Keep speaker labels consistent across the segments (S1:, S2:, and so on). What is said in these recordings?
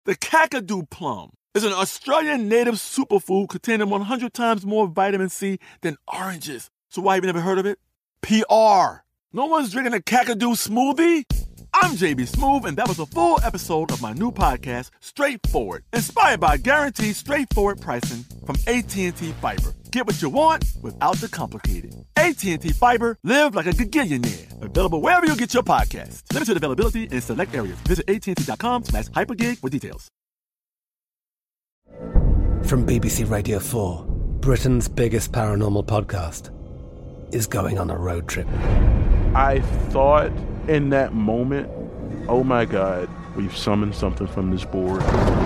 S1: The Kakadu plum is an Australian native superfood containing 100 times more vitamin C than oranges. So why have you never heard of it? PR. No one's drinking a Kakadu smoothie? I'm JB Smoove, and that was a full episode of my new podcast, Straightforward, inspired by guaranteed straightforward pricing from AT&T Fiber. Get what you want without the complicated. AT&T Fiber, live like a gigillionaire. Available wherever you get your podcasts. Limited availability in select areas. Visit AT&T.com/hypergig for details.
S2: From BBC Radio 4, Britain's biggest paranormal podcast is going on a road trip.
S3: I thought in that moment, oh my God, we've summoned something from this board.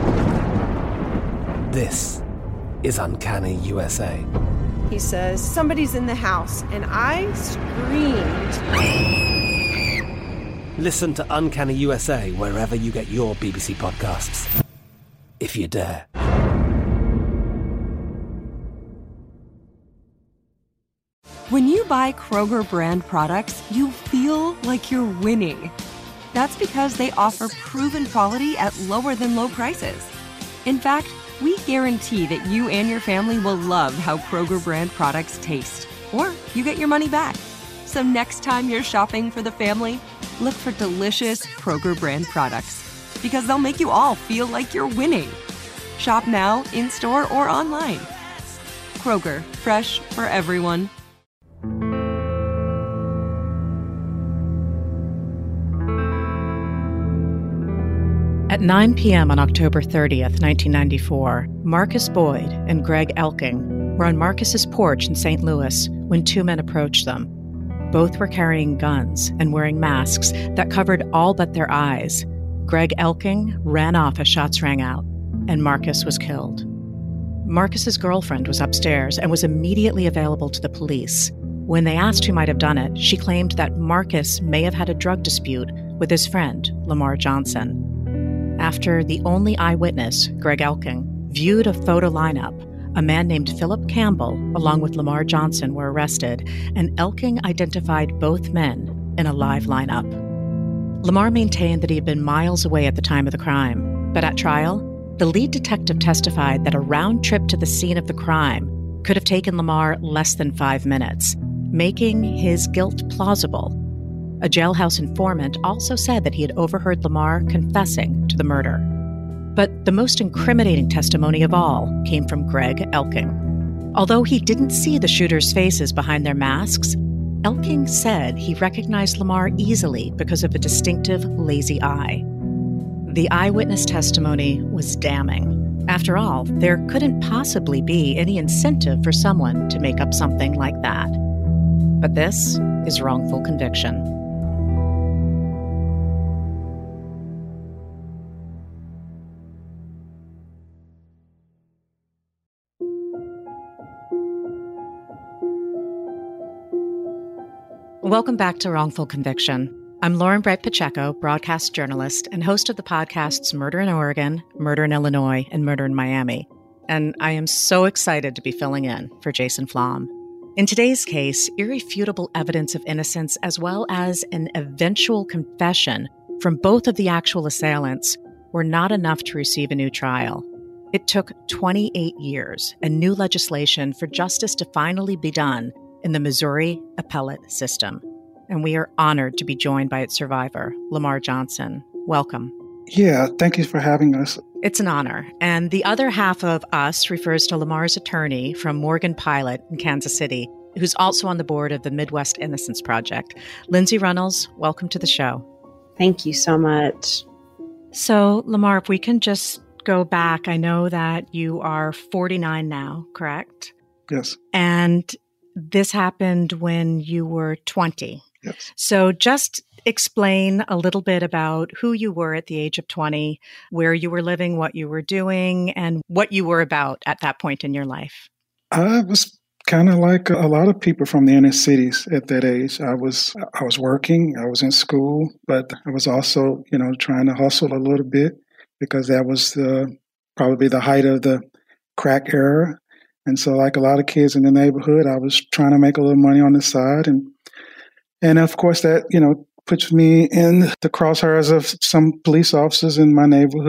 S2: This is Uncanny USA.
S4: He says, somebody's in the house, and I screamed.
S2: Listen to Uncanny USA wherever you get your BBC podcasts, if you dare.
S5: When you buy Kroger brand products, you feel like you're winning. That's because they offer proven quality at lower than low prices. In fact, we guarantee that you and your family will love how Kroger brand products taste, or you get your money back. So next time you're shopping for the family, look for delicious Kroger brand products, because they'll make you all feel like you're winning. Shop now, in-store, or online. Kroger, fresh for everyone.
S6: At 9 p.m. on October 30th, 1994, Marcus Boyd and Greg Elking were on Marcus's porch in St. Louis when two men approached them. Both were carrying guns and wearing masks that covered all but their eyes. Greg Elking ran off as shots rang out, and Marcus was killed. Marcus's girlfriend was upstairs and was immediately available to the police. When they asked who might have done it, she claimed that Marcus may have had a drug dispute with his friend, Lamar Johnson. After the only eyewitness, Greg Elking, viewed a photo lineup, a man named Philip Campbell, along with Lamar Johnson, were arrested, and Elking identified both men in a live lineup. Lamar maintained that he had been miles away at the time of the crime, but at trial, the lead detective testified that a round trip to the scene of the crime could have taken Lamar less than 5 minutes, making his guilt plausible. A jailhouse informant also said that he had overheard Lamar confessing to the murder. But the most incriminating testimony of all came from Greg Elking. Although he didn't see the shooters' faces behind their masks, Elking said he recognized Lamar easily because of a distinctive lazy eye. The eyewitness testimony was damning. After all, there couldn't possibly be any incentive for someone to make up something like that. But this is wrongful conviction. Welcome back to Wrongful Conviction. I'm Lauren Bright Pacheco, broadcast journalist and host of the podcasts Murder in Oregon, Murder in Illinois, and Murder in Miami. And I am so excited to be filling in for Jason Flom. In today's case, irrefutable evidence of innocence as well as an eventual confession from both of the actual assailants were not enough to receive a new trial. It took 28 years and new legislation for justice to finally be done in the Missouri appellate system. And we are honored to be joined by its survivor, Lamar Johnson. Welcome.
S7: Yeah, thank you for having us.
S6: It's an honor. And the other half of us refers to Lamar's attorney from Morgan Pilot in Kansas City, who's also on the board of the Midwest Innocence Project. Lindsay Runnels, welcome to the show.
S8: Thank you so much.
S6: So, Lamar, if we can just go back, I know that you are 49 now, correct?
S7: Yes.
S6: And this happened when you were 20.
S7: Yes.
S6: So just explain a little bit about who you were at the age of 20, where you were living, what you were doing, and what you were about at that point in your life.
S7: I was kind of like a lot of people from the inner cities at that age. I was working, I was in school, but I was also, trying to hustle a little bit because that was probably the height of the crack era. And so like a lot of kids in the neighborhood, I was trying to make a little money on the side. And of course that, puts me in the crosshairs of some police officers in my neighborhood.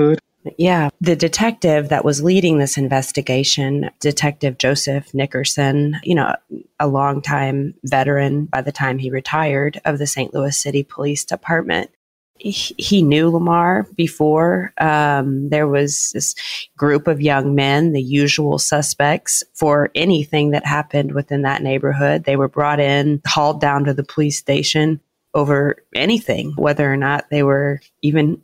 S8: Yeah, the detective that was leading this investigation, Detective Joseph Nickerson, a longtime veteran by the time he retired of the St. Louis City Police Department. He knew Lamar before. There was this group of young men, the usual suspects for anything that happened within that neighborhood. They were brought in, hauled down to the police station over anything, whether or not they were even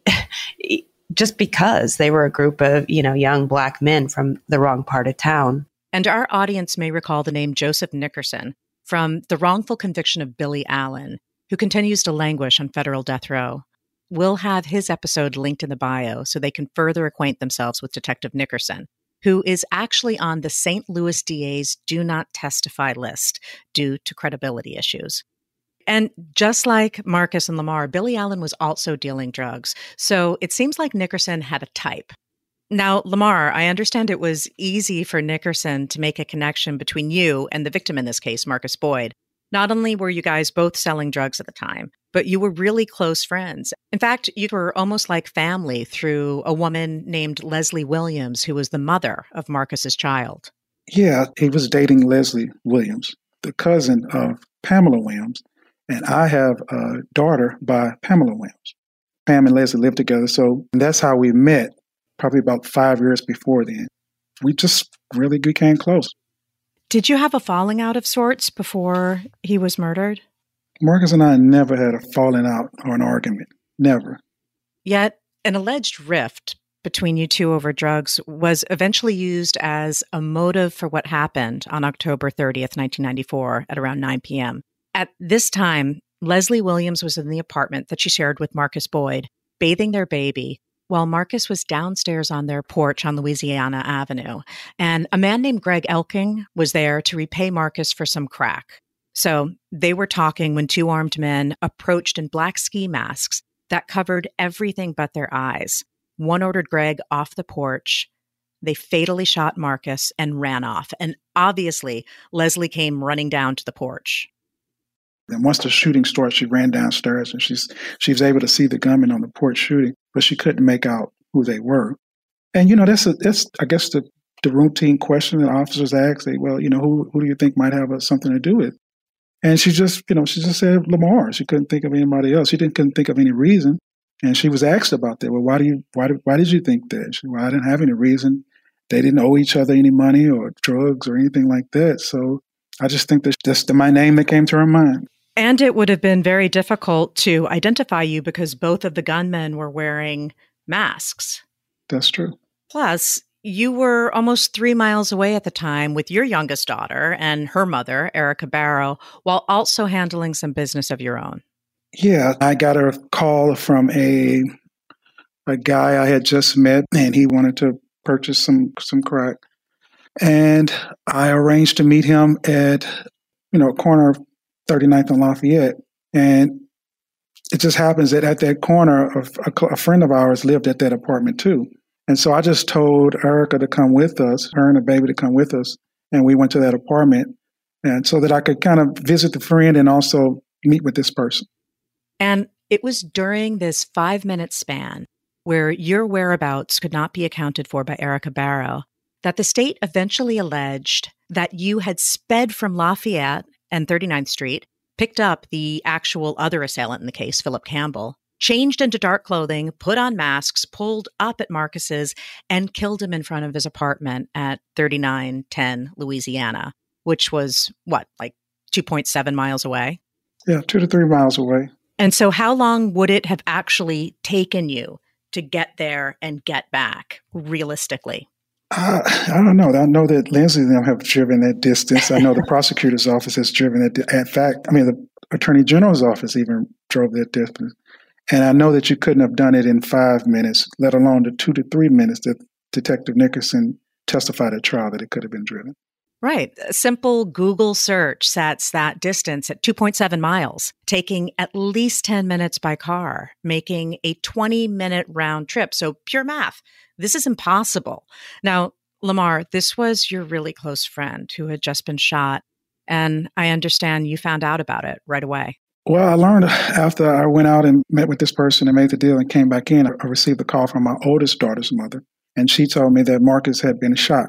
S8: just because they were a group of, young Black men from the wrong part of town.
S6: And our audience may recall the name Joseph Nickerson from the wrongful conviction of Billy Allen, who continues to languish on federal death row. We'll have his episode linked in the bio so they can further acquaint themselves with Detective Nickerson, who is actually on the St. Louis DA's Do Not Testify list due to credibility issues. And just like Marcus and Lamar, Billy Allen was also dealing drugs. So it seems like Nickerson had a type. Now, Lamar, I understand it was easy for Nickerson to make a connection between you and the victim in this case, Marcus Boyd. Not only were you guys both selling drugs at the time, but you were really close friends. In fact, you were almost like family through a woman named Leslie Williams, who was the mother of Marcus's child.
S7: Yeah, he was dating Leslie Williams, the cousin of Pamela Williams. And I have a daughter by Pamela Williams. Pam and Leslie lived together. So that's how we met, probably about 5 years before then. We just really became close.
S6: Did you have a falling out of sorts before he was murdered?
S7: Marcus and I never had a falling out or an argument. Never.
S6: Yet an alleged rift between you two over drugs was eventually used as a motive for what happened on October 30th, 1994 at around 9 p.m. At this time, Leslie Williams was in the apartment that she shared with Marcus Boyd, bathing their baby, while Marcus was downstairs on their porch on Louisiana Avenue. And a man named Greg Elking was there to repay Marcus for some crack. So they were talking when two armed men approached in black ski masks that covered everything but their eyes. One ordered Greg off the porch. They fatally shot Marcus and ran off. And obviously, Leslie came running down to the porch.
S7: And once the shooting started, she ran downstairs and she was able to see the gunman on the porch shooting, but she couldn't make out who they were. And, that's I guess the routine question that officers ask. They, well, who do you think might have something to do with it? And she just said Lamar. She couldn't think of anybody else. She couldn't think of any reason. And she was asked about that. Well, why did you think that? She said, well, I didn't have any reason. They didn't owe each other any money or drugs or anything like that. So I just think that's just my name that came to her mind.
S6: And it would have been very difficult to identify you because both of the gunmen were wearing masks.
S7: That's true.
S6: Plus, you were almost 3 miles away at the time with your youngest daughter and her mother, Erica Barrow, while also handling some business of your own.
S7: Yeah, I got a call from a guy I had just met, and he wanted to purchase some crack. And I arranged to meet him at, a corner of 39th and Lafayette. And it just happens that at that corner, a friend of ours lived at that apartment too. And so I just told Erica to come with us, her and the baby to come with us. And we went to that apartment, and so that I could kind of visit the friend and also meet with this person.
S6: And it was during this 5-minute span where your whereabouts could not be accounted for by Erica Barrow that the state eventually alleged that you had sped from Lafayette and 39th Street, picked up the actual other assailant in the case, Philip Campbell, changed into dark clothing, put on masks, pulled up at Marcus's, and killed him in front of his apartment at 3910 Louisiana, which was, like 2.7 miles away?
S7: Yeah, 2 to 3 miles away.
S6: And so how long would it have actually taken you to get there and get back, realistically?
S7: I don't know. I know that Lindsay and them have driven that distance. I know the prosecutor's office has driven that. In fact, the Attorney General's office even drove that distance. And I know that you couldn't have done it in 5 minutes, let alone the 2 to 3 minutes that Detective Nickerson testified at trial that it could have been driven.
S6: Right. A simple Google search sets that distance at 2.7 miles, taking at least 10 minutes by car, making a 20-minute round trip. So pure math. This is impossible. Now, Lamar, this was your really close friend who had just been shot, and I understand you found out about it right away.
S7: Well, I learned after I went out and met with this person and made the deal and came back in, I received a call from my oldest daughter's mother, and she told me that Marcus had been shot.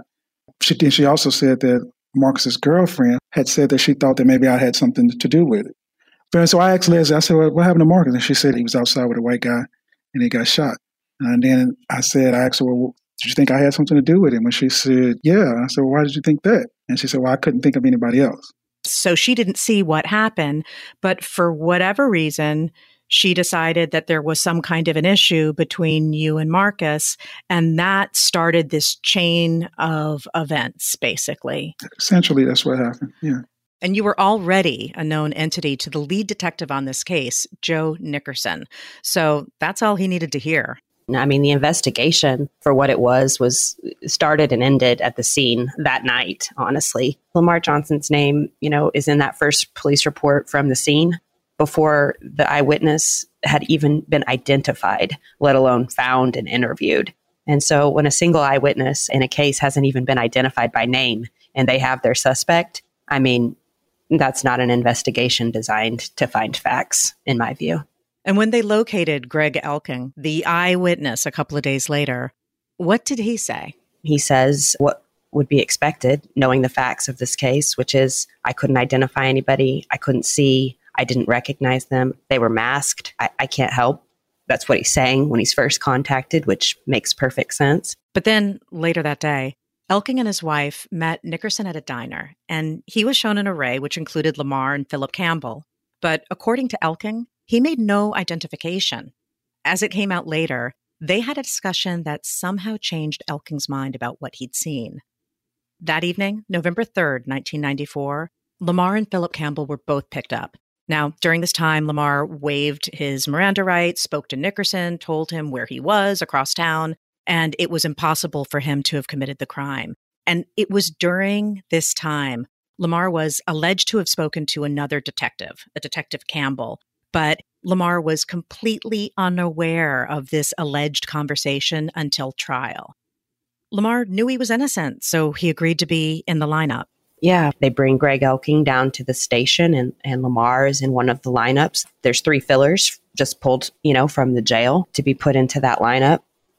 S7: She also said that Marcus's girlfriend had said that she thought that maybe I had something to do with it. And so I asked Leslie, I said, well, what happened to Marcus? And she said he was outside with a white guy and he got shot. And then I asked her, well, did you think I had something to do with him? And she said, yeah. I said, well, why did you think that? And she said, well, I couldn't think of anybody else.
S6: So she didn't see what happened, but for whatever reason, she decided that there was some kind of an issue between you and Marcus, and that started this chain of events, basically.
S7: Essentially, that's what happened, yeah.
S6: And you were already a known entity to the lead detective on this case, Joe Nickerson. So that's all he needed to hear.
S8: I mean, the investigation, for what it was started and ended at the scene that night, honestly. Lamar Johnson's name, is in that first police report from the scene before the eyewitness had even been identified, let alone found and interviewed. And so when a single eyewitness in a case hasn't even been identified by name and they have their suspect, I mean, that's not an investigation designed to find facts, in my view.
S6: And when they located Greg Elking, the eyewitness, a couple of days later, what did he say?
S8: He says what would be expected, knowing the facts of this case, which is I couldn't identify anybody, I couldn't see, I didn't recognize them, they were masked, I can't help. That's what he's saying when he's first contacted, which makes perfect sense.
S6: But then later that day, Elking and his wife met Nickerson at a diner, and he was shown an array which included Lamar and Philip Campbell. But according to Elking, he made no identification. As it came out later, they had a discussion that somehow changed Elking's mind about what he'd seen. That evening, November 3rd, 1994, Lamar and Philip Campbell were both picked up. Now, during this time, Lamar waived his Miranda rights, spoke to Nickerson, told him where he was across town, and it was impossible for him to have committed the crime. And it was during this time, Lamar was alleged to have spoken to another detective, a Detective Campbell, but Lamar was completely unaware of this alleged conversation until trial. Lamar knew he was innocent, so he agreed to be in the lineup.
S8: Yeah, they bring Greg Elking down to the station, and Lamar is in one of the lineups. There's 3 fillers just pulled, from the jail to be put into that lineup.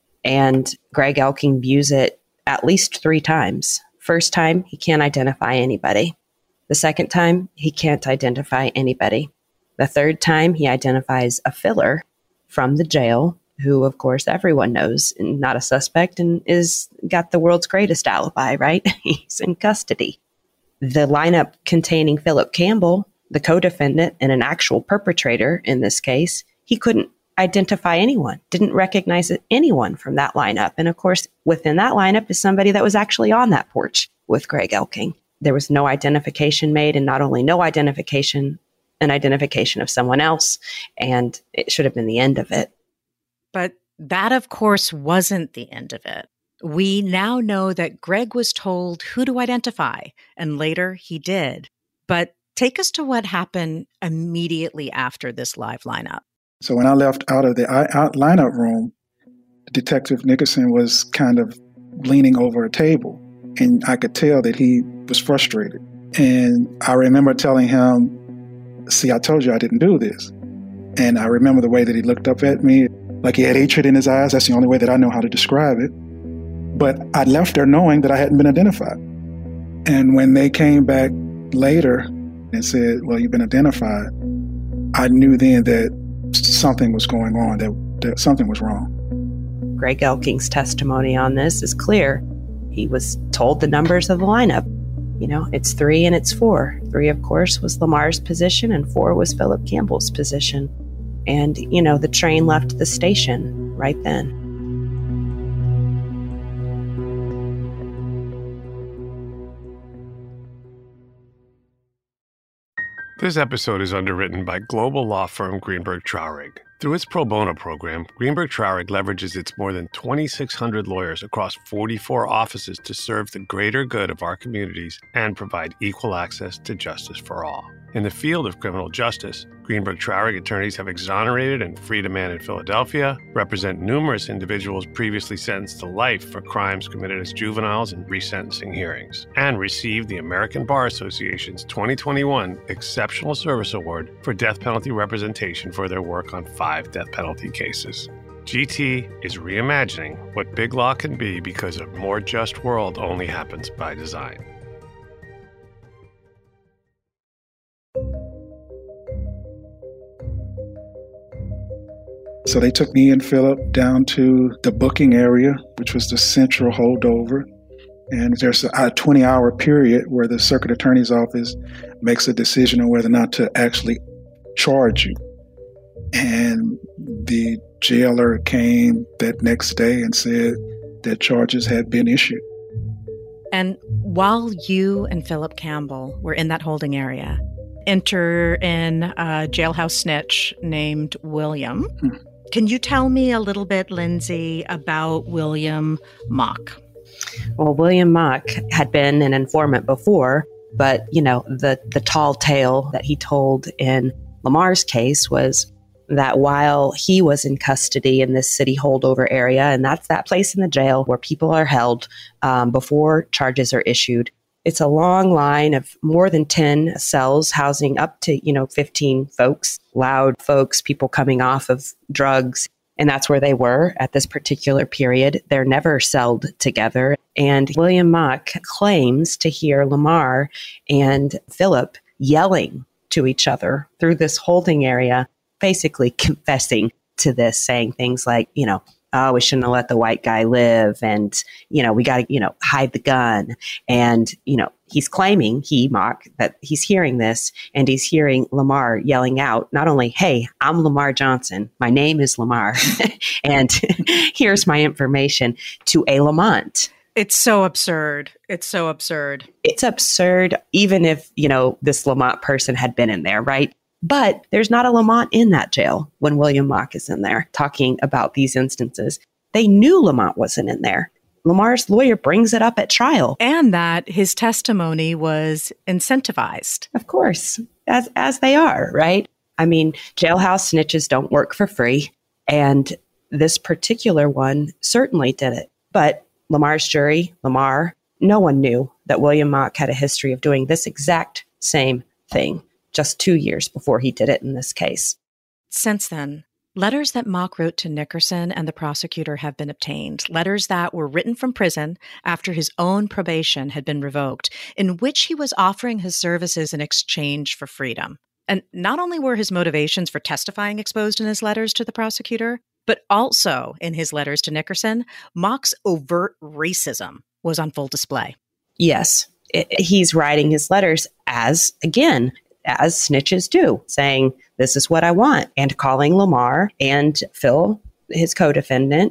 S8: And Greg Elking views it at least 3 times. First time, he can't identify anybody. The second time, he can't identify anybody. The third time, he identifies a filler from the jail, who, of course, everyone knows, not a suspect, and is got the world's greatest alibi, right? He's in custody. The lineup containing Philip Campbell, the co-defendant and an actual perpetrator in this case, he couldn't identify anyone, didn't recognize anyone from that lineup. And of course, within that lineup is somebody that was actually on that porch with Greg Elking. There was no identification made, and not only no identification, an identification of someone else, and it should have been the end of it.
S6: But that, of course, wasn't the end of it. We now know that Greg was told who to identify, and later he did. But take us to what happened immediately after this live lineup.
S7: So when I left out of the lineup room, Detective Nickerson was kind of leaning over a table, and I could tell that he was frustrated. And I remember telling him, see, I told you I didn't do this. And I remember the way that he looked up at me, like he had hatred in his eyes. That's the only way that I know how to describe it. But I left there knowing that I hadn't been identified. And when they came back later and said, well, you've been identified, I knew then that something was going on, that something was wrong.
S8: Greg Elking's testimony on this is clear. He was told the numbers of the lineup. It's 3 and it's 4. 3, of course, was Lamar's position, and 4 was Philip Campbell's position. And, the train left the station right then.
S9: This episode is underwritten by global law firm Greenberg Traurig. Through its pro bono program, Greenberg Traurig leverages its more than 2,600 lawyers across 44 offices to serve the greater good of our communities and provide equal access to justice for all. In the field of criminal justice, Greenberg Traurig attorneys have exonerated and freed a man in Philadelphia, represent numerous individuals previously sentenced to life for crimes committed as juveniles in resentencing hearings, and received the American Bar Association's 2021 Exceptional Service Award for death penalty representation for their work on 5 death penalty cases. GT is reimagining what big law can be because a more just world only happens by design.
S7: So they took me and Philip down to the booking area, which was the central holdover. And there's a 20-hour period where the circuit attorney's office makes a decision on whether or not to actually charge you. And the jailer came that next day and said that charges had been issued.
S6: And while you and Philip Campbell were in that holding area, enter in a jailhouse snitch named William. Can you tell me a little bit, Lindsay, about William Mock?
S8: Well, William Mock had been an informant before, but, the tall tale that he told in Lamar's case was that while he was in custody in this city holdover area, and that's that place in the jail where people are held before charges are issued, it's a long line of more than 10 cells housing up to, 15 folks, loud folks, people coming off of drugs. And that's where they were at this particular period. They're never celled together. And William Mock claims to hear Lamar and Philip yelling to each other through this holding area, basically confessing to this, saying things like, oh, we shouldn't have let the white guy live. And, we got to, hide the gun. And, he's claiming, Mock, that he's hearing this and he's hearing Lamar yelling out, not only, hey, I'm Lamar Johnson. My name is Lamar. And here's my information to a Lamont.
S6: It's so absurd. It's so absurd.
S8: It's absurd, even if, this Lamont person had been in there, right? But there's not a Lamont in that jail when William Mock is in there talking about these instances. They knew Lamont wasn't in there. Lamar's lawyer brings it up at trial.
S6: And that his testimony was incentivized.
S8: Of course, as they are, right? I mean, jailhouse snitches don't work for free. And this particular one certainly did it. But Lamar's jury, no one knew that William Mock had a history of doing this exact same thing just 2 years before he did it in this case.
S6: Since then, letters that Mock wrote to Nickerson and the prosecutor have been obtained, letters that were written from prison after his own probation had been revoked, in which he was offering his services in exchange for freedom. And not only were his motivations for testifying exposed in his letters to the prosecutor, but also in his letters to Nickerson, Mock's overt racism was on full display.
S8: Yes, he's writing his letters as snitches do, saying, this is what I want, and calling Lamar and Phil, his co-defendant,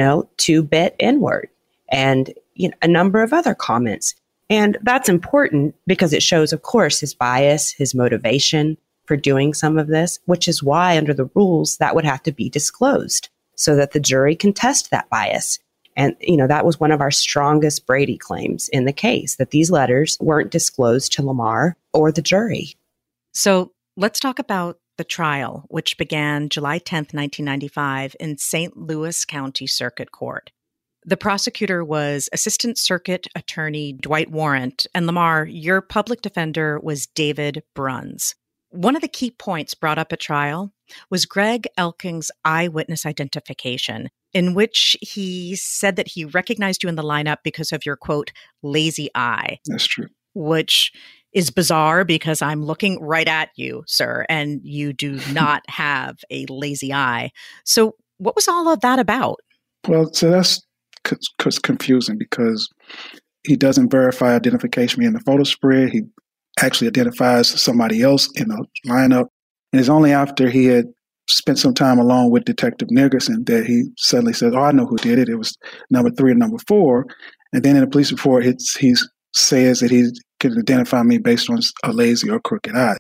S8: 2-bit N-word, and a number of other comments. And that's important because it shows, of course, his bias, his motivation for doing some of this, which is why under the rules that would have to be disclosed so that the jury can test that bias. And, that was one of our strongest Brady claims in the case, that these letters weren't disclosed to Lamar or the jury.
S6: So let's talk about the trial, which began July 10th, 1995 in St. Louis County Circuit Court. The prosecutor was Assistant Circuit Attorney Dwight Warrant, and Lamar, your public defender was David Bruns. One of the key points brought up at trial was Greg Elking's eyewitness identification, in which he said that he recognized you in the lineup because of your, quote, lazy eye.
S7: That's true.
S6: Which is bizarre because I'm looking right at you, sir, and you do not have a lazy eye. So what was all of that about?
S7: Well, so that's confusing because he doesn't verify identification me in the photo spread. He actually identifies somebody else in the lineup. And it's only after he had spent some time along with Detective Nickerson that he suddenly says, oh, I know who did it. It was number 3 and number 4. And then in the police report, he says that he could identify me based on a lazy or crooked eye.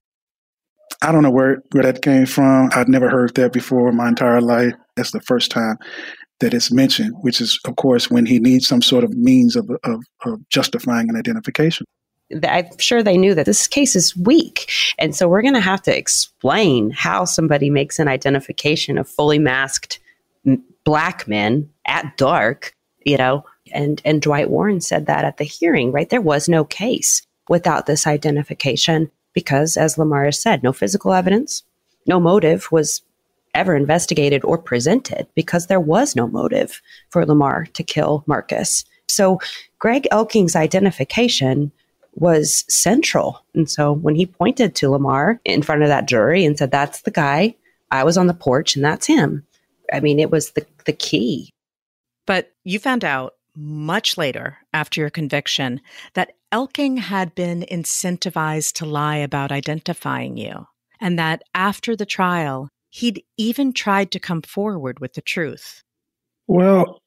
S7: I don't know where that came from. I'd never heard that before in my entire life. That's the first time that it's mentioned, which is, of course, when he needs some sort of means of justifying an identification.
S8: I'm sure they knew that this case is weak. And so we're going to have to explain how somebody makes an identification of fully masked Black men at dark, and Dwight Warren said that at the hearing, right? There was no case without this identification because, as Lamar has said, no physical evidence, no motive was ever investigated or presented because there was no motive for Lamar to kill Marcus. So Greg Elking's identification was central. And so when he pointed to Lamar in front of that jury and said, that's the guy, I was on the porch and that's him. I mean, it was the key.
S6: But you found out much later, after your conviction, that Elking had been incentivized to lie about identifying you, and that after the trial, he'd even tried to come forward with the truth.
S7: Well,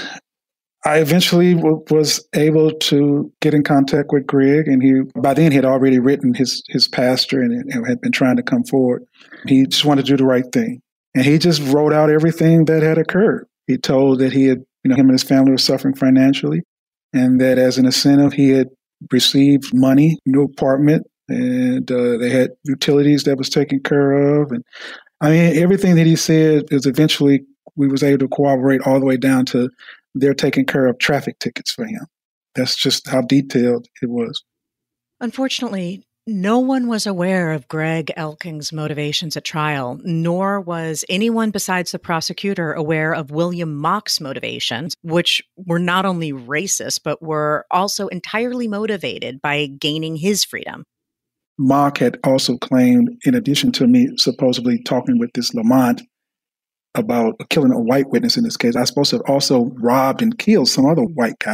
S7: I eventually was able to get in contact with Greg, and by then he had already written his pastor and had been trying to come forward. He just wanted to do the right thing. And he just wrote out everything that had occurred. He told that he had, him and his family were suffering financially, and that as an incentive, he had received money, new apartment, and they had utilities that was taken care of. And I mean, everything that he said is eventually we was able to corroborate all the way down to they're taking care of traffic tickets for him. That's just how detailed it was.
S6: Unfortunately, no one was aware of Greg Elking's motivations at trial, nor was anyone besides the prosecutor aware of William Mock's motivations, which were not only racist, but were also entirely motivated by gaining his freedom.
S7: Mock had also claimed, in addition to me supposedly talking with this Lamont about killing a white witness in this case, I was supposed to have also robbed and killed some other white guy.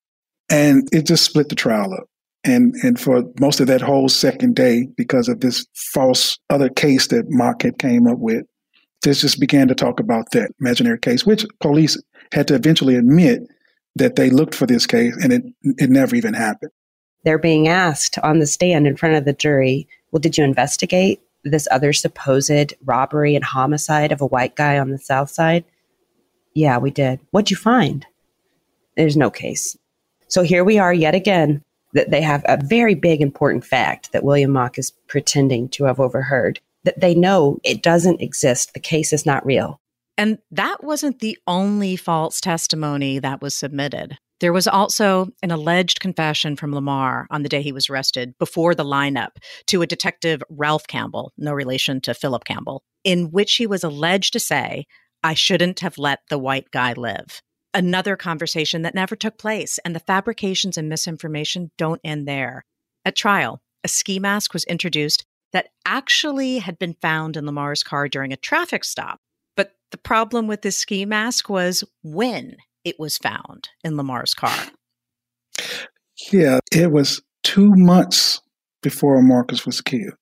S7: And it just split the trial up. And for most of that whole second day, because of this false other case that Mock had came up with, this just began to talk about that imaginary case, which police had to eventually admit that they looked for this case, and it never even happened.
S8: They're being asked on the stand in front of the jury, well, did you investigate this other supposed robbery and homicide of a white guy on the South Side? Yeah, we did. What'd you find? There's no case. So here we are yet again, that they have a very big important fact that William Mock is pretending to have overheard, that they know it doesn't exist. The case is not real.
S6: And that wasn't the only false testimony that was submitted. There was also an alleged confession from Lamar on the day he was arrested before the lineup to a detective, Ralph Campbell, no relation to Philip Campbell, in which he was alleged to say, I shouldn't have let the white guy live. Another conversation that never took place, and the fabrications and misinformation don't end there. At trial, a ski mask was introduced that actually had been found in Lamar's car during a traffic stop. But the problem with this ski mask was when it was found in Lamar's car.
S7: Yeah, it was 2 months before Marcus was killed.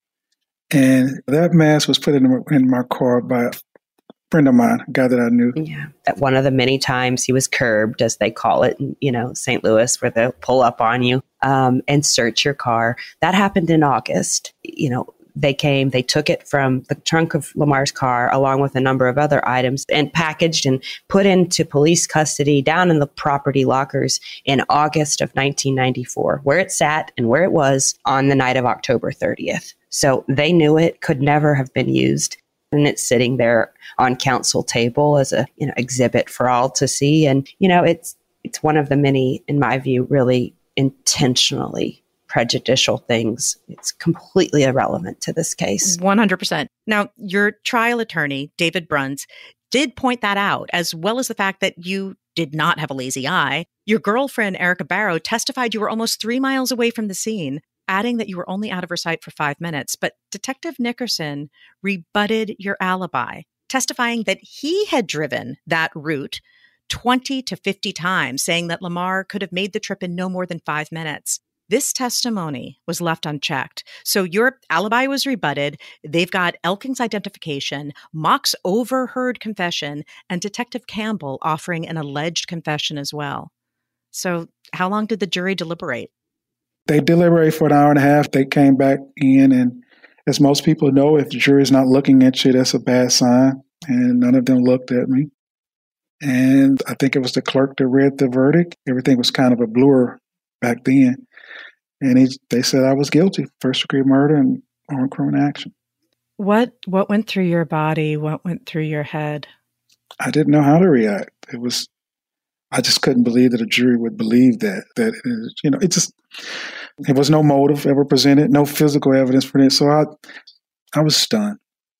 S7: And that mask was put in my car by a friend of mine, a guy that I knew.
S8: Yeah. At one of the many times he was curbed, as they call it, in, St. Louis, where they'll pull up on you and search your car. That happened in August. They came, they took it from the trunk of Lamar's car along with a number of other items and packaged and put into police custody down in the property lockers in August of 1994, where it sat and where it was on the night of October 30th. So they knew it could never have been used. And it's sitting there on counsel table as a exhibit for all to see. And, it's one of the many, in my view, really intentionally prejudicial things. It's completely irrelevant to this case.
S6: 100%. Now, your trial attorney, David Bruns, did point that out, as well as the fact that you did not have a lazy eye. Your girlfriend, Erica Barrow, testified you were almost 3 miles away from the scene, adding that you were only out of her sight for 5 minutes. But Detective Nickerson rebutted your alibi, testifying that he had driven that route 20 to 50 times, saying that Lamar could have made the trip in no more than 5 minutes. This testimony was left unchecked. So your alibi was rebutted. They've got Elking's identification, Mock's overheard confession, and Detective Campbell offering an alleged confession as well. So how long did the jury deliberate?
S7: They deliberated for an hour and a half. They came back in, and as most people know, if the jury's not looking at you, that's a bad sign. And none of them looked at me. And I think it was the clerk that read the verdict. Everything was kind of a blur back then. And they said I was guilty, first-degree murder and armed criminal action.
S6: What went through your body? What went through your head?
S7: I didn't know how to react. I just couldn't believe that a jury would believe that. There was no motive ever presented, no physical evidence for it. So I was stunned.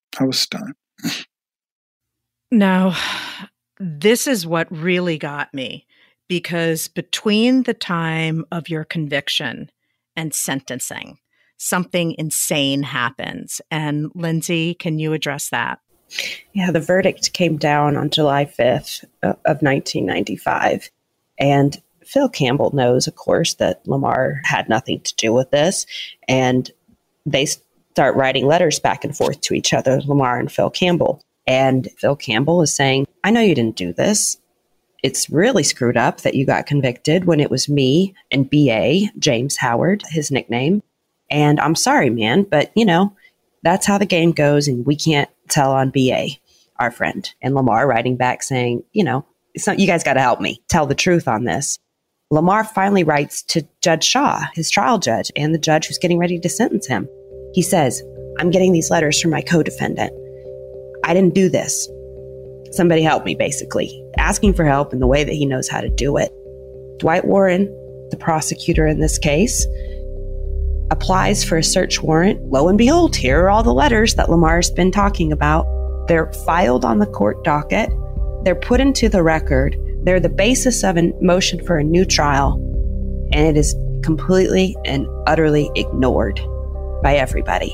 S6: Now, this is what really got me, because between the time of your conviction and sentencing, something insane happens. And Lindsay, can you address that?
S8: Yeah, the verdict came down on July 5th of 1995. And Phil Campbell knows, of course, that Lamar had nothing to do with this. And they start writing letters back and forth to each other, Lamar and Phil Campbell. And Phil Campbell is saying, I know you didn't do this. It's really screwed up that you got convicted when it was me and B.A., James Howard, his nickname. And I'm sorry, man, but, that's how the game goes, and we can't tell on B.A., our friend. And Lamar writing back saying, it's not, you guys got to help me tell the truth on this. Lamar finally writes to Judge Shaw, his trial judge, and the judge who's getting ready to sentence him. He says, I'm getting these letters from my co-defendant. I didn't do this. Somebody help me, basically. Asking for help in the way that he knows how to do it. Dwight Warren, the prosecutor in this case, applies for a search warrant. Lo and behold, here are all the letters that Lamar's been talking about. They're filed on the court docket. They're put into the record. They're the basis of a motion for a new trial. And it is completely and utterly ignored by everybody.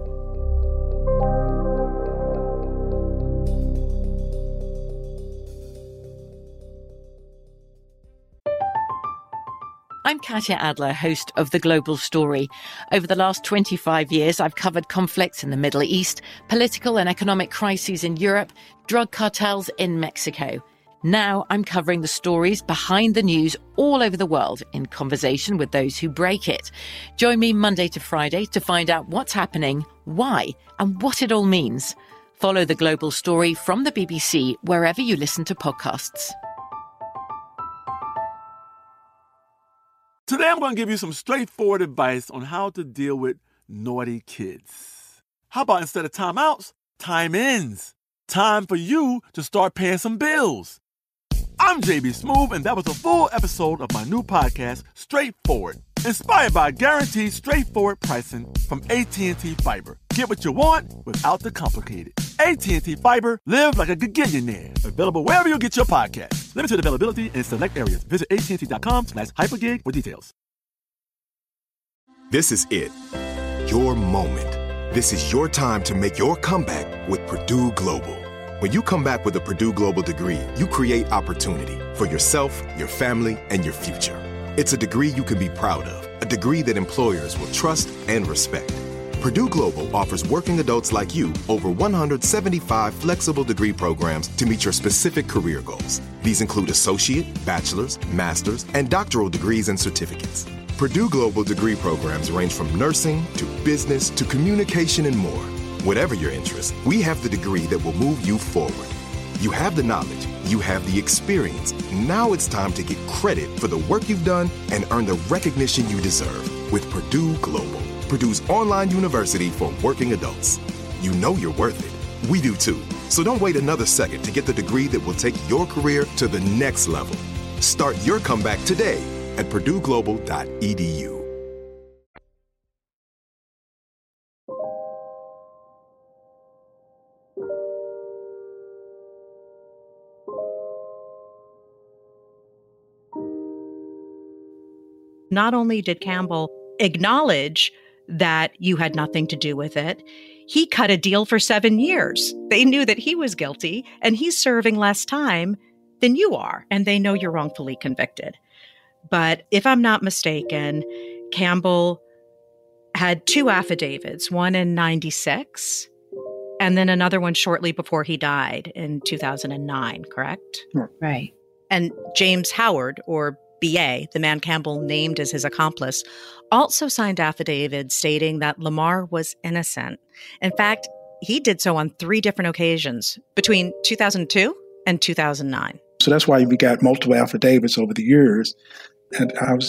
S10: I'm Katya Adler, host of The Global Story. Over the last 25 years, I've covered conflicts in the Middle East, political and economic crises in Europe, drug cartels in Mexico. Now I'm covering the stories behind the news all over the world in conversation with those who break it. Join me Monday to Friday to find out what's happening, why, and what it all means. Follow The Global Story from the BBC wherever you listen to podcasts.
S1: Today I'm going to give you some straightforward advice on how to deal with naughty kids. How about instead of timeouts, time-ins? Time for you to start paying some bills. I'm JB Smoove, and that was a full episode of my new podcast, Straightforward, inspired by guaranteed straightforward pricing from AT&T Fiber. Get what you want without the complicated. AT&T Fiber, live like a gigillionaire. Available wherever you get your podcasts. Limited availability in select areas. Visit AT&T.com/hypergig for details.
S11: This is it. Your moment. This is your time to make your comeback with Purdue Global. When you come back with a Purdue Global degree, you create opportunity for yourself, your family, and your future. It's a degree you can be proud of, a degree that employers will trust and respect. Purdue Global offers working adults like you over 175 flexible degree programs to meet your specific career goals. These include associate, bachelor's, master's, and doctoral degrees and certificates. Purdue Global degree programs range from nursing to business to communication and more. Whatever your interest, we have the degree that will move you forward. You have the knowledge, you have the experience. Now it's time to get credit for the work you've done and earn the recognition you deserve with Purdue Global, Purdue's online university for working adults. You know you're worth it. We do too. So don't wait another second to get the degree that will take your career to the next level. Start your comeback today at purdueglobal.edu.
S6: Not only did Campbell acknowledge that you had nothing to do with it, he cut a deal for 7 years. They knew that he was guilty, and he's serving less time than you are, and they know you're wrongfully convicted. But if I'm not mistaken, Campbell had 2 affidavits, one in 96 and then another one shortly before he died in 2009, correct?
S8: Right.
S6: And James Howard, or B.A., the man Campbell named as his accomplice, also signed affidavits stating that Lamar was innocent. In fact, he did so on 3 different occasions between 2002 and 2009.
S7: So that's why we got multiple affidavits over the years. And I was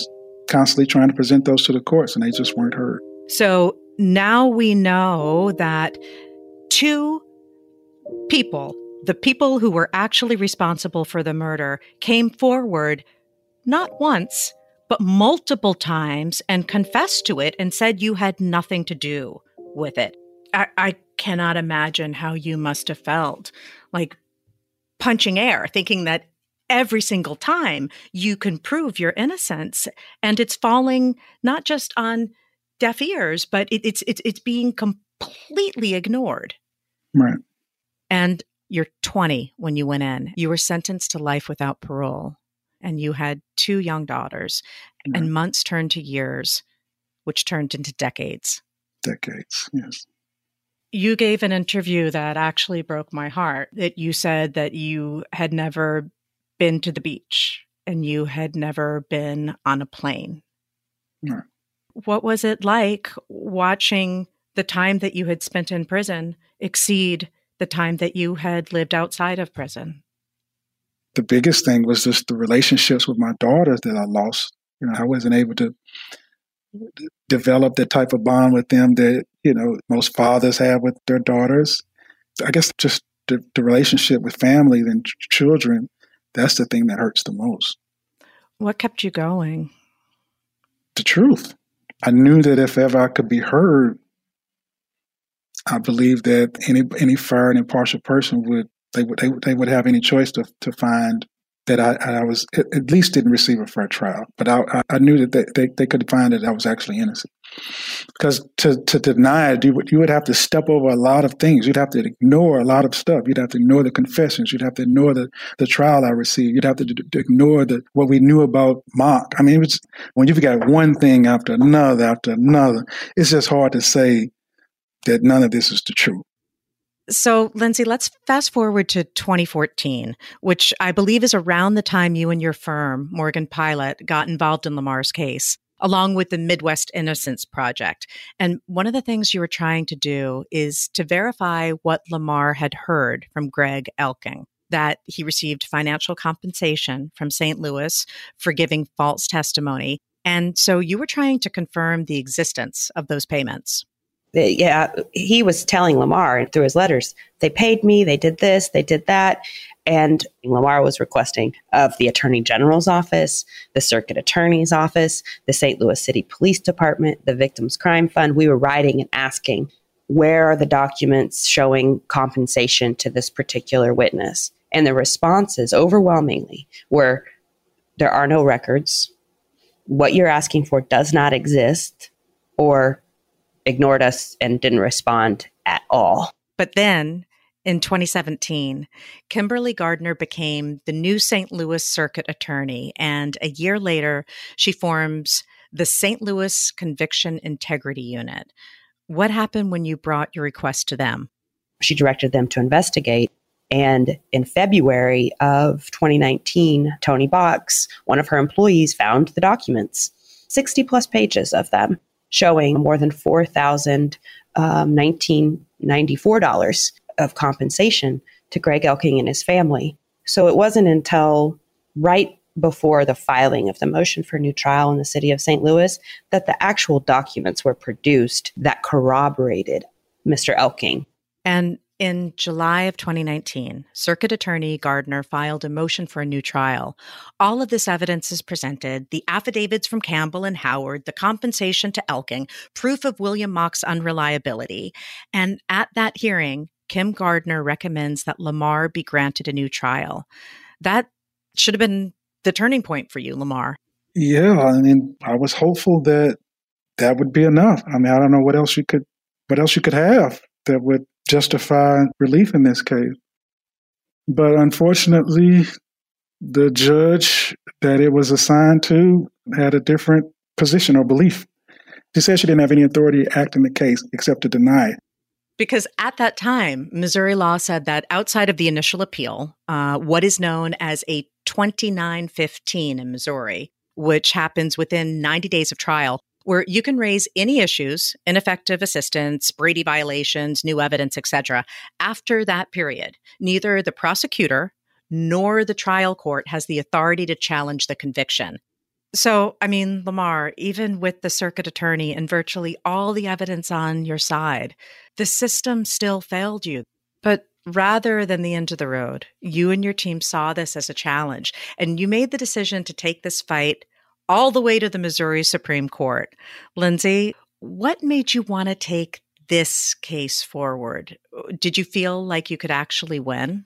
S7: constantly trying to present those to the courts, and they just weren't heard.
S6: So now we know that two people, the people who were actually responsible for the murder, came forward not once, but multiple times and confessed to it and said you had nothing to do with it. I cannot imagine how you must have felt, like punching air, thinking that every single time you can prove your innocence, and it's falling not just on deaf ears, but it's being completely ignored.
S7: Right.
S6: And you're 20 when you went in. You were sentenced to life without parole, and you had 2 young daughters, and months turned to years, which turned into decades.
S7: Decades, yes.
S6: You gave an interview that actually broke my heart, that you said that you had never been to the beach and you had never been on a plane.
S7: Right.
S6: What was it like watching the time that you had spent in prison exceed the time that you had lived outside of prison?
S7: The biggest thing was just the relationships with my daughters that I lost. I wasn't able to develop the type of bond with them that, most fathers have with their daughters. I guess just the relationship with family and children, that's the thing that hurts the most. What kept you going? The truth. I knew that if ever I could be heard, I believe that any fair and impartial person would have any choice to find that I was at least didn't receive a fair trial. But I knew that they could find that I was actually innocent. Because to deny it, you would have to step over a lot of things. You'd have to ignore a lot of stuff. You'd have to ignore the confessions. You'd have to ignore the trial I received. You'd have to ignore what we knew about Mark. I mean, it was, when you've got one thing after another, it's just hard to say that none of this is the truth. So, Lindsay, let's fast forward to 2014, which I believe is around the time you and your firm, Morgan Pilot, got involved in Lamar's case, along with the Midwest Innocence Project. And one of the things you were trying to do is to verify what Lamar had heard from Greg Elking, that he received financial compensation from St. Louis for giving false testimony. And so you were trying to confirm the existence of those payments.
S8: Yeah, he was telling Lamar through his letters, they paid me, they did this, they did that. And Lamar was requesting of the Attorney General's office, the Circuit Attorney's office, the St. Louis City Police Department, the Victims Crime Fund. We were writing and asking, where are the documents showing compensation to this particular witness? And the responses overwhelmingly were, there are no records, what you're asking for does not exist, or ignored us and didn't respond at all.
S6: But then in 2017, Kimberly Gardner became the new St. Louis Circuit Attorney. And a year later, she forms the St. Louis Conviction Integrity Unit. What happened when you brought your request to them?
S8: She directed them to investigate. And in February of 2019, Tony Box, one of her employees, found the documents, 60 plus pages of them, showing more than $4,094 of compensation to Greg Elking and his family. So it wasn't until right before the filing of the motion for new trial in the city of St. Louis that the actual documents were produced that corroborated Mr. Elking.
S6: And in July of 2019, Circuit Attorney Gardner filed a motion for a new trial. All of this evidence is presented, the affidavits from Campbell and Howard, the compensation to Elking, proof of William Mock's unreliability. And at that hearing, Kim Gardner recommends that Lamar be granted a new trial. That should have been the turning point for you, Lamar. Yeah, I mean, I was hopeful that would be enough. I mean, I don't know what else you could have that would justify relief in this case. But unfortunately, the judge that it was assigned to had a different position or belief. She said she didn't have any authority to act in the case except to deny it. Because at that time, Missouri law said that outside of the initial appeal, what is known as a 2915 in Missouri, which happens within 90 days of trial, where you can raise any issues, ineffective assistance, Brady violations, new evidence, etc. After that period, neither the prosecutor nor the trial court has the authority to challenge the conviction. So, I mean, Lamar, even with the circuit attorney and virtually all the evidence on your side, the system still failed you. But rather than the end of the road, you and your team saw this as a challenge, and you made the decision to take this fight all the way to the Missouri Supreme Court. Lindsay, what made you want to take this case forward? Did you feel like you could actually win?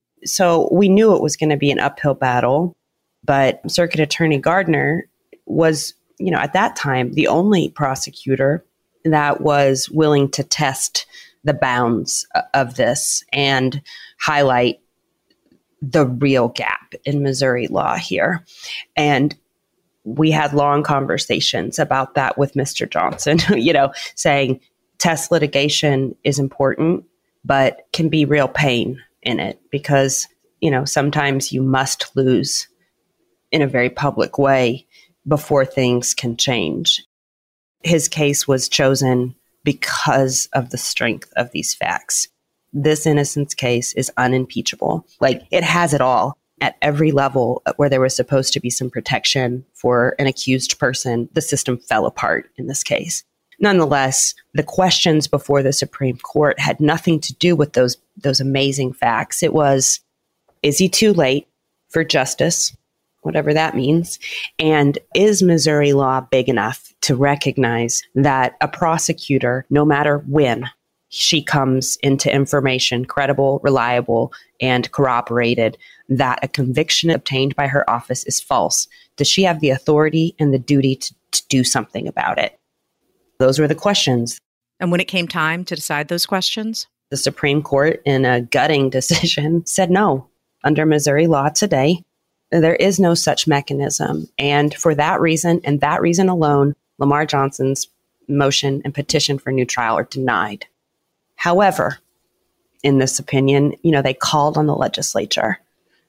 S8: So we knew it was going to be an uphill battle, but Circuit Attorney Gardner was, at that time, the only prosecutor that was willing to test the bounds of this and highlight the real gap in Missouri law here. And we had long conversations about that with Mr. Johnson, saying test litigation is important, but can be real pain in it because, sometimes you must lose in a very public way before things can change. His case was chosen because of the strength of these facts. This innocence case is unimpeachable. Like, it has it all. At every level where there was supposed to be some protection for an accused person, the system fell apart in this case. Nonetheless, the questions before the Supreme Court had nothing to do with those amazing facts. It was, is he too late for justice, whatever that means? And is Missouri law big enough to recognize that a prosecutor, no matter when she comes into information, credible, reliable, and corroborated, that a conviction obtained by her office is false? Does she have the authority and the duty to do something about it? Those were the questions.
S6: And when it came time to decide those questions?
S8: The Supreme Court, in a gutting decision, said no. Under Missouri law today, there is no such mechanism. And for that reason, and that reason alone, Lamar Johnson's motion and petition for new trial are denied. However, in this opinion, they called on the legislature.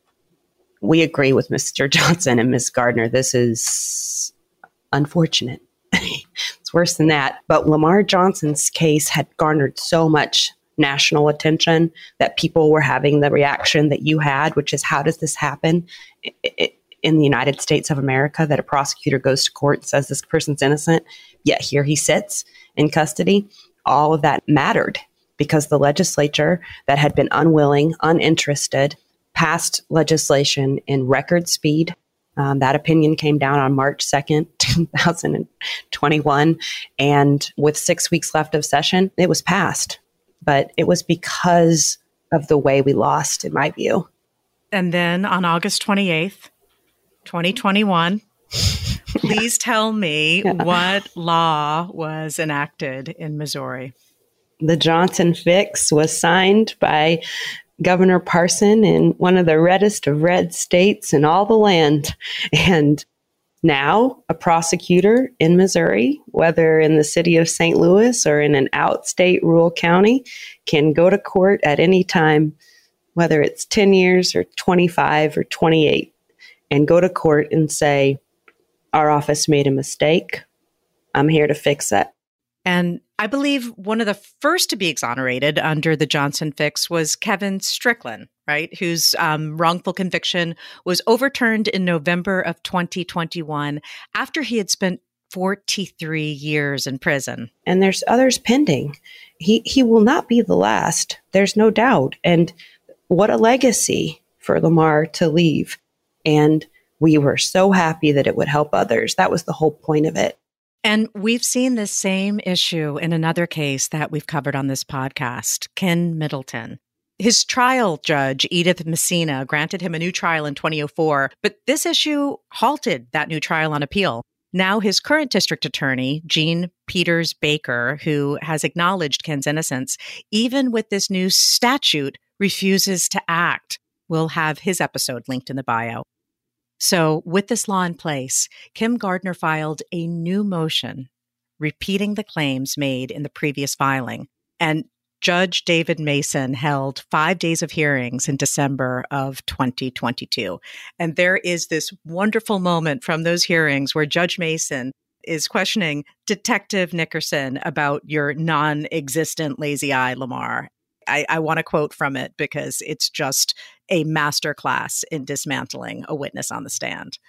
S8: We agree with Mr. Johnson and Ms. Gardner. This is unfortunate. It's worse than that. But Lamar Johnson's case had garnered so much national attention that people were having the reaction that you had, which is, how does this happen in the United States of America, that a prosecutor goes to court and says this person's innocent, yet here he sits in custody? All of that mattered because the legislature that had been unwilling, uninterested, passed legislation in record speed. That opinion came down on March 2nd, 2021. And with 6 weeks left of session, it was passed. But it was because of the way we lost, in my view.
S6: And then on August 28th, 2021, please tell me what law was enacted in Missouri.
S8: The Johnson Fix was signed by Governor Parson in one of the reddest of red states in all the land. And now a prosecutor in Missouri, whether in the city of St. Louis or in an outstate rural county, can go to court at any time, whether it's 10 years or 25 or 28, and go to court and say, our office made a mistake. I'm here to fix it.
S6: And I believe one of the first to be exonerated under the Johnson Fix was Kevin Strickland, right? Whose wrongful conviction was overturned in November of 2021 after he had spent 43 years in prison.
S8: And there's others pending. He will not be the last. There's no doubt. And what a legacy for Lamar to leave. And we were so happy that it would help others. That was the whole point of it.
S6: And we've seen this same issue in another case that we've covered on this podcast, Ken Middleton. His trial judge, Edith Messina, granted him a new trial in 2004, but this issue halted that new trial on appeal. Now his current district attorney, Jean Peters Baker, who has acknowledged Ken's innocence, even with this new statute, refuses to act. We'll have his episode linked in the bio. So with this law in place, Kim Gardner filed a new motion repeating the claims made in the previous filing. And Judge David Mason held 5 days of hearings in December of 2022. And there is this wonderful moment from those hearings where Judge Mason is questioning Detective Nickerson about your non-existent lazy eye, Lamar. I want to quote from it because it's just a masterclass in dismantling a witness on the stand.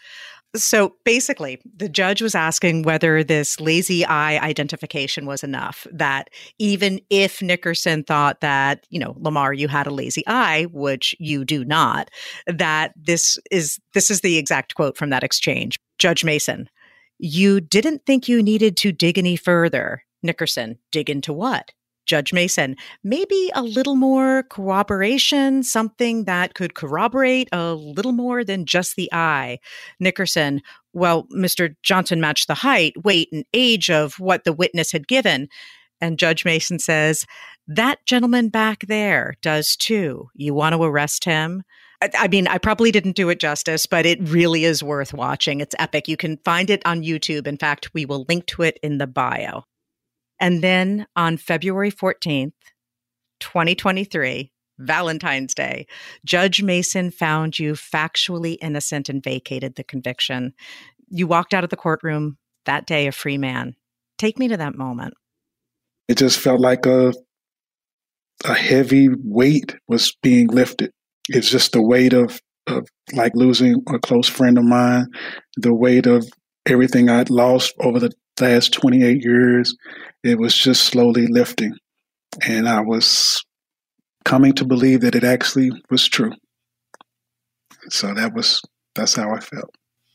S6: So basically, the judge was asking whether this lazy eye identification was enough, that even if Nickerson thought that, Lamar, you had a lazy eye, which you do not, that this is the exact quote from that exchange. Judge Mason, you didn't think you needed to dig any further. Nickerson, dig into what? Judge Mason, maybe a little more corroboration, something that could corroborate a little more than just the eye. Nickerson, well, Mr. Johnson matched the height, weight, and age of what the witness had given. And Judge Mason says, that gentleman back there does too. You want to arrest him? I mean, I probably didn't do it justice, but it really is worth watching. It's epic. You can find it on YouTube. In fact, we will link to it in the bio. And then on February 14th, 2023, Valentine's Day, Judge Mason found you factually innocent and vacated the conviction. You walked out of the courtroom that day a free man. Take me to that moment.
S7: It just felt like a heavy weight was being lifted. It's just the weight of like losing a close friend of mine, the weight of everything I'd lost over the last 28 years. It was just slowly lifting. And I was coming to believe that it actually was true. So that's how I felt.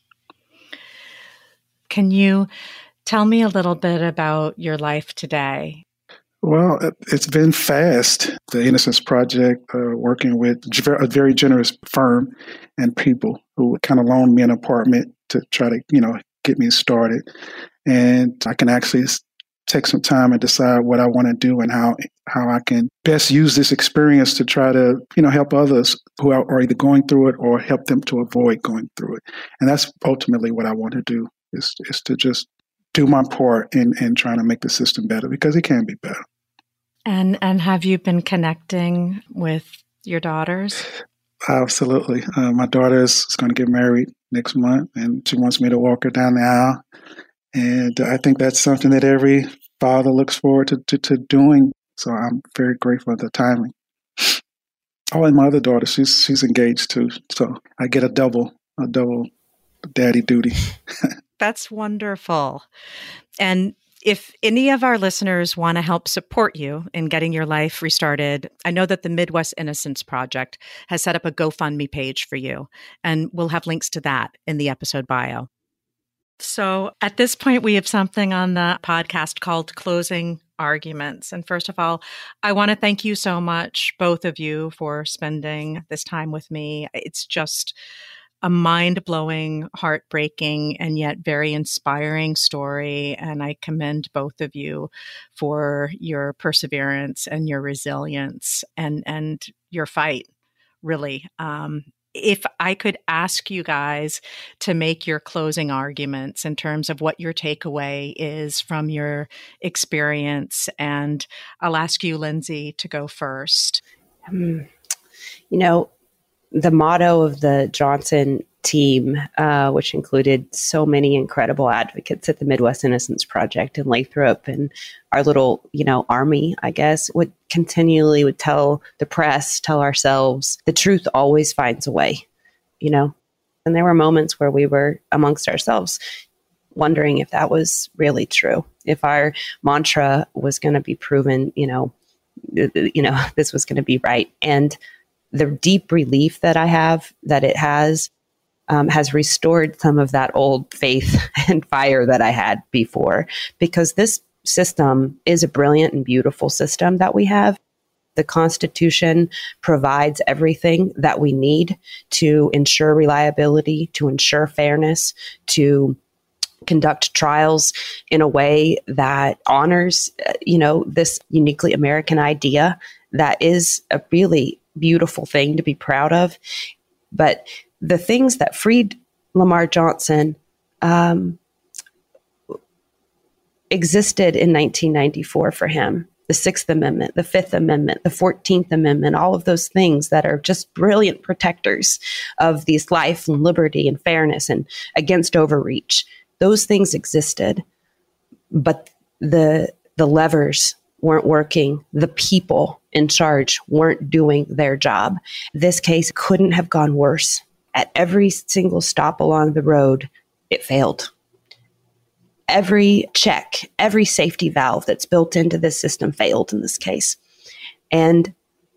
S6: Can you tell me a little bit about your life today?
S7: Well, it's been fast. The Innocence Project, working with a very generous firm and people who kind of loaned me an apartment to try to, get me started. And I can actually take some time and decide what I want to do and how I can best use this experience to try to, help others who are either going through it or help them to avoid going through it. And that's ultimately what I want to do is to just do my part in trying to make the system better, because it can be better.
S6: And have you been connecting with your daughters?
S7: Absolutely. My daughter is going to get married next month, and she wants me to walk her down the aisle. And I think that's something that every father looks forward to doing. So I'm very grateful for the timing. Oh, and my other daughter, she's engaged too. So I get a double daddy duty.
S6: That's wonderful. And if any of our listeners want to help support you in getting your life restarted, I know that the Midwest Innocence Project has set up a GoFundMe page for you, and we'll have links to that in the episode bio. So at this point, we have something on the podcast called Closing Arguments. And first of all, I want to thank you so much, both of you, for spending this time with me. It's just a mind-blowing, heartbreaking, and yet very inspiring story. And I commend both of you for your perseverance and your resilience and your fight, really. If I could ask you guys to make your closing arguments in terms of what your takeaway is from your experience, and I'll ask you, Lindsay, to go first.
S8: The motto of the Johnson team, which included so many incredible advocates at the Midwest Innocence Project and Lathrop and our little, army, I guess, would tell the press, tell ourselves, the truth always finds a way, And there were moments where we were amongst ourselves wondering if that was really true, if our mantra was going to be proven, this was going to be right. And the deep relief that I have that it has restored some of that old faith and fire that I had before, because this system is a brilliant and beautiful system that we have. The Constitution provides everything that we need to ensure reliability, to ensure fairness, to conduct trials in a way that honors, this uniquely American idea that is a really beautiful thing to be proud of. But the things that freed Lamar Johnson existed in 1994 for him. The Sixth Amendment, the Fifth Amendment, the 14th Amendment, all of those things that are just brilliant protectors of these life and liberty and fairness and against overreach. Those things existed, but the levers weren't working. The people in charge weren't doing their job. This case couldn't have gone worse. At every single stop along the road, it failed. Every check, every safety valve that's built into this system failed in this case. And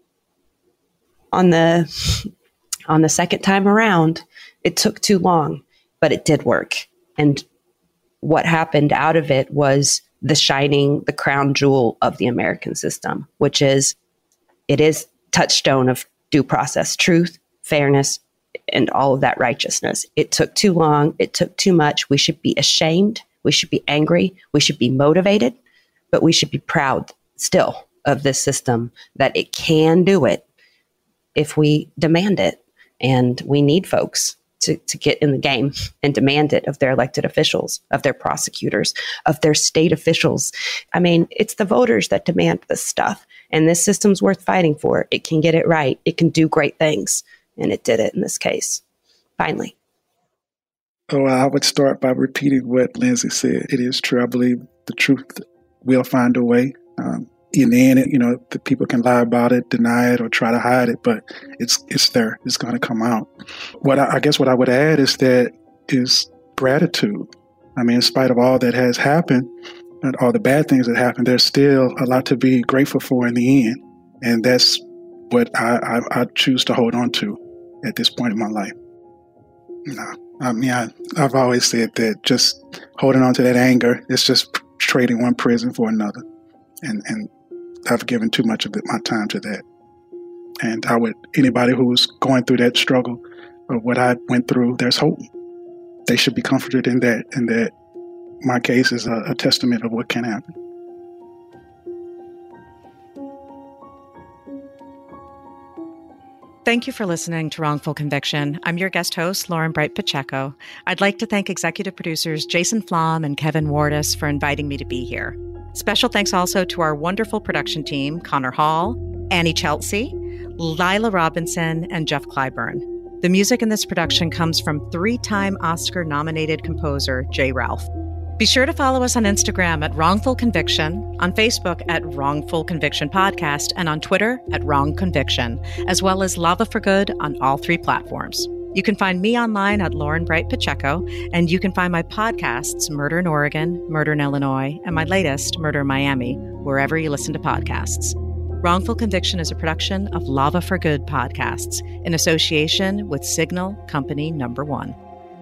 S8: on the second time around, it took too long, but it did work. And what happened out of it was the crown jewel of the American system, which is, it is touchstone of due process, truth, fairness, and all of that righteousness. It took too long. It took too much. We should be ashamed. We should be angry. We should be motivated, but we should be proud still of this system, that it can do it if we demand it. And we need folks to get in the game and demand it of their elected officials, of their prosecutors, of their state officials. I mean, it's the voters that demand this stuff. And this system's worth fighting for. It can get it right. It can do great things. And it did it in this case, finally.
S7: Oh, I would start by repeating what Lindsay said. It is true. I believe the truth will find a way. In the end, the people can lie about it, deny it, or try to hide it, but it's there. It's going to come out. What I would add is gratitude. I mean, in spite of all that has happened and all the bad things that happened, there's still a lot to be grateful for in the end. And that's what I choose to hold on to at this point in my life. I've always said that just holding on to that anger, it's just trading one prison for another. And I've given too much of my time to that. And anybody who's going through that struggle of what I went through, there's hope. They should be comforted in that, and that my case is a testament of what can happen.
S6: Thank you for listening to Wrongful Conviction. I'm your guest host, Lauren Bright Pacheco. I'd like to thank executive producers Jason Flom and Kevin Wardis for inviting me to be here. Special thanks also to our wonderful production team, Connor Hall, Annie Chelsea, Lila Robinson, and Jeff Clyburn. The music in this production comes from 3-time Oscar-nominated composer Jay Ralph. Be sure to follow us on Instagram at Wrongful Conviction, on Facebook at Wrongful Conviction Podcast, and on Twitter at Wrong Conviction, as well as Lava for Good on all 3 platforms. You can find me online at Lauren Bright Pacheco, and you can find my podcasts, Murder in Oregon, Murder in Illinois, and my latest, Murder in Miami, wherever you listen to podcasts. Wrongful Conviction is a production of Lava for Good Podcasts in association with Signal Company No. 1.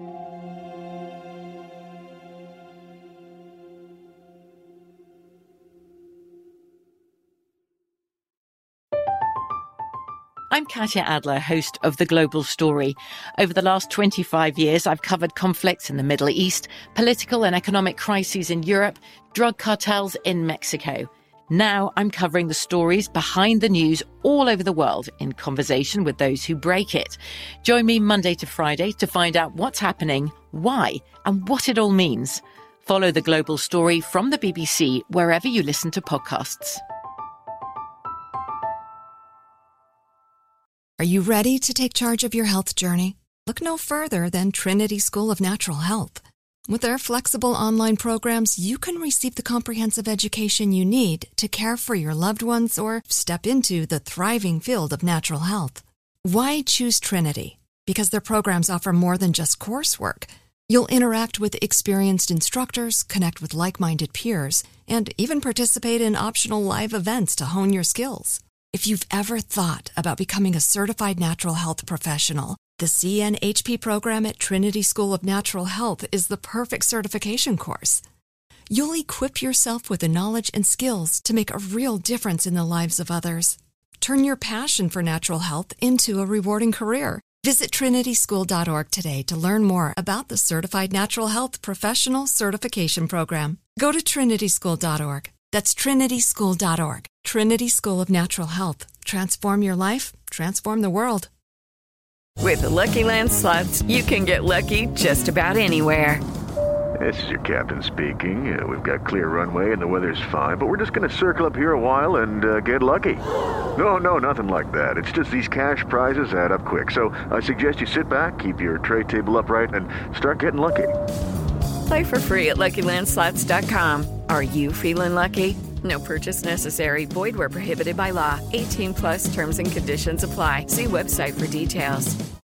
S10: I'm Katya Adler, host of The Global Story. Over the last 25 years, I've covered conflicts in the Middle East, political and economic crises in Europe, drug cartels in Mexico. Now I'm covering the stories behind the news all over the world in conversation with those who break it. Join me Monday to Friday to find out what's happening, why, and what it all means. Follow The Global Story from the BBC wherever you listen to podcasts.
S12: Are you ready to take charge of your health journey? Look no further than Trinity School of Natural Health. With their flexible online programs, you can receive the comprehensive education you need to care for your loved ones or step into the thriving field of natural health. Why choose Trinity? Because their programs offer more than just coursework. You'll interact with experienced instructors, connect with like-minded peers, and even participate in optional live events to hone your skills. If you've ever thought about becoming a certified natural health professional, the CNHP program at Trinity School of Natural Health is the perfect certification course. You'll equip yourself with the knowledge and skills to make a real difference in the lives of others. Turn your passion for natural health into a rewarding career. Visit trinityschool.org today to learn more about the Certified Natural Health Professional Certification Program. Go to trinityschool.org. That's trinityschool.org. Trinity School of Natural Health. Transform your life, transform the world.
S13: With the Lucky Land Slots, you can get lucky just about anywhere.
S14: This is your captain speaking. We've got clear runway and the weather's fine, but we're just going to circle up here a while and get lucky. No, nothing like that. It's just these cash prizes add up quick. So I suggest you sit back, keep your tray table upright, and start getting lucky.
S13: Play for free at LuckyLandSlots.com. Are you feeling lucky? No purchase necessary. Void where prohibited by law. 18+ terms and conditions apply. See website for details.